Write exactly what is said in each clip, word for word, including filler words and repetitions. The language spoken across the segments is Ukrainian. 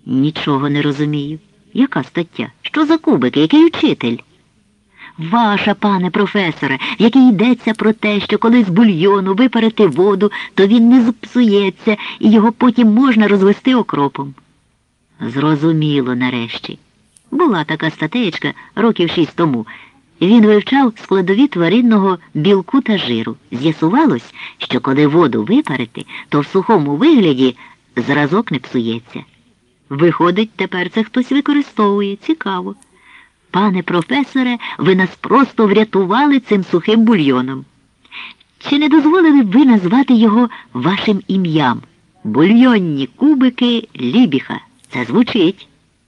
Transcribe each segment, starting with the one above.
Нічого не розумію. Яка стаття? Що за кубики? Який учитель? Ваша, пане професоре, в якій йдеться про те, що коли з бульйону випарити воду, то він не зіпсується і його потім можна розвести окропом. Зрозуміло нарешті. Була така статейка років шість тому. Він вивчав складові тваринного білку та жиру. З'ясувалось, що коли воду випарити, то в сухому вигляді зразок не псується. Виходить, тепер це хтось використовує. Цікаво. Пане професоре, ви нас просто врятували цим сухим бульйоном. Чи не дозволили б ви назвати його вашим ім'ям? Бульйонні кубики Лібіха. Це звучить.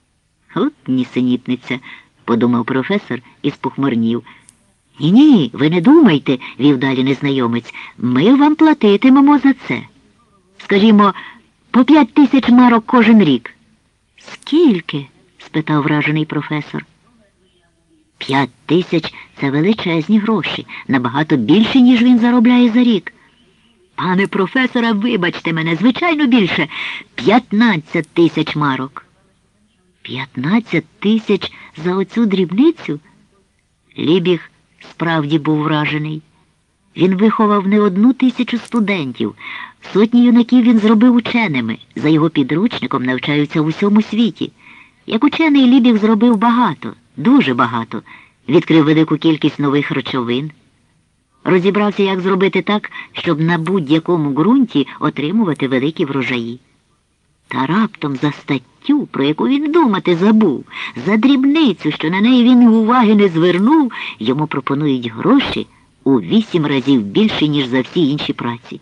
От нісенітниця, подумав професор і спохмурнів. Ні-ні, ви не думайте, вів далі незнайомець, ми вам платитимемо за це. Скажімо, по п'ять тисяч марок кожен рік. Скільки? Спитав вражений професор. П'ять тисяч – це величезні гроші, набагато більше, ніж він заробляє за рік. Пане професоре, вибачте мене, звичайно більше. П'ятнадцять тисяч марок. П'ятнадцять тисяч за оцю дрібницю? Лібіг справді був вражений. Він виховав не одну тисячу студентів. Сотні юнаків він зробив ученими. За його підручником навчаються в усьому світі. Як учений, Лібіг зробив багато, дуже багато. Відкрив велику кількість нових речовин. Розібрався, як зробити так, щоб на будь-якому ґрунті отримувати великі врожаї. Та раптом за статтю, про яку він думати забув, за дрібницю, що на неї він уваги не звернув, йому пропонують гроші у вісім разів більше, ніж за всі інші праці.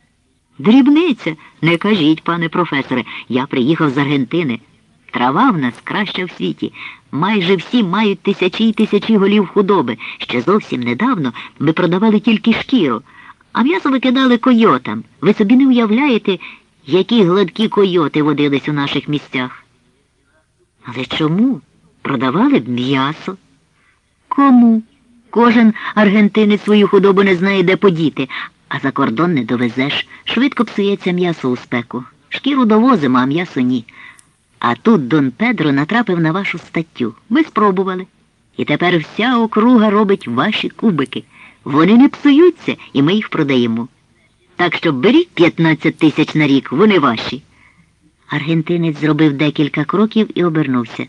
Дрібниця? Не кажіть, пане професоре, я приїхав з Аргентини. Трава в нас краща в світі. Майже всі мають тисячі й тисячі голів худоби. Ще зовсім недавно ми продавали тільки шкіру, а м'ясо викидали койотам. Ви собі не уявляєте, які гладкі койоти водились у наших місцях. Але чому? Продавали б м'ясо. Кому? Кожен аргентинець свою худобу не знає, де подіти, а за кордон не довезеш. Швидко псується м'ясо у спеку. Шкіру довозимо, а м'ясо ні. А тут Дон Педро натрапив на вашу статтю. Ми спробували. І тепер вся округа робить ваші кубики. Вони не псуються, і ми їх продаємо. Так що беріть п'ятнадцять тисяч на рік, вони ваші. Аргентинець зробив декілька кроків і обернувся.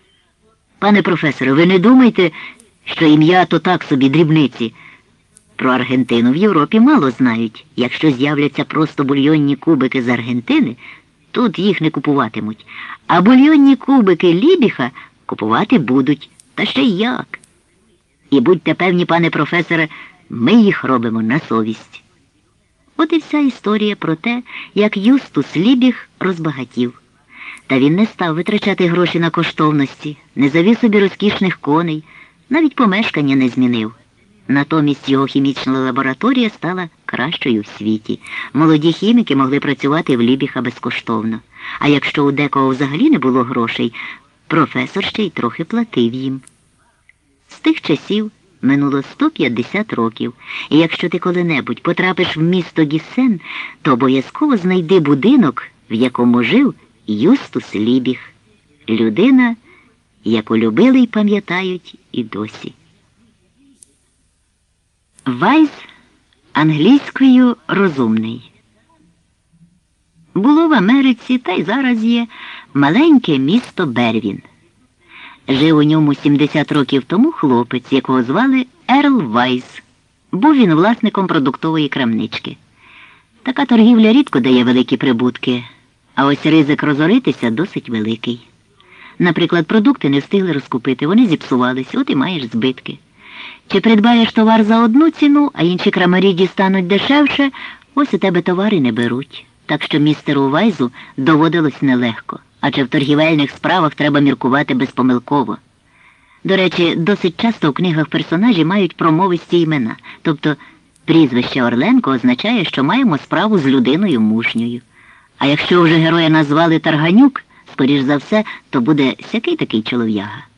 Пане професоре, ви не думайте, що ім'я то так собі дрібниці. Про Аргентину в Європі мало знають. Якщо з'являться просто бульйонні кубики з Аргентини, тут їх не купуватимуть. А бульйонні кубики Лібіха купувати будуть. Та ще й як. І будьте певні, пане професоре, ми їх робимо на совість. От і вся історія про те, як Юстус Лібіг розбагатів. Та він не став витрачати гроші на коштовності, не завів собі розкішних коней, навіть помешкання не змінив. Натомість його хімічна лабораторія стала кращою в світі. Молоді хіміки могли працювати в Лібіга безкоштовно. А якщо у декого взагалі не було грошей, професор ще й трохи платив їм. З тих часів минуло сто п'ятдесят років, і якщо ти коли-небудь потрапиш в місто Гіссен, то обов'язково знайди будинок, в якому жив Юстус Лібіг. Людина, яку любили й пам'ятають і досі. Вайс англійською розумний. Було в Америці, та й зараз є, маленьке місто Бервін. Жив у ньому сімдесят років тому хлопець, якого звали Ерл Вайс. Був він власником продуктової крамнички. Така торгівля рідко дає великі прибутки, а ось ризик розоритися досить великий. Наприклад, продукти не встигли розкупити, вони зіпсувались, от і маєш збитки. Чи придбаєш товар за одну ціну, а інші крамарі дістануть дешевше, ось у тебе товари не беруть. Так що містеру Вайзу доводилось нелегко, адже в торгівельних справах треба міркувати безпомилково. До речі, досить часто в книгах персонажі мають промовисті імена, тобто прізвище Орленко означає, що маємо справу з людиною мужньою. А якщо вже героя назвали Тарганюк, скоріш за все, то буде сякий такий чолов'яга.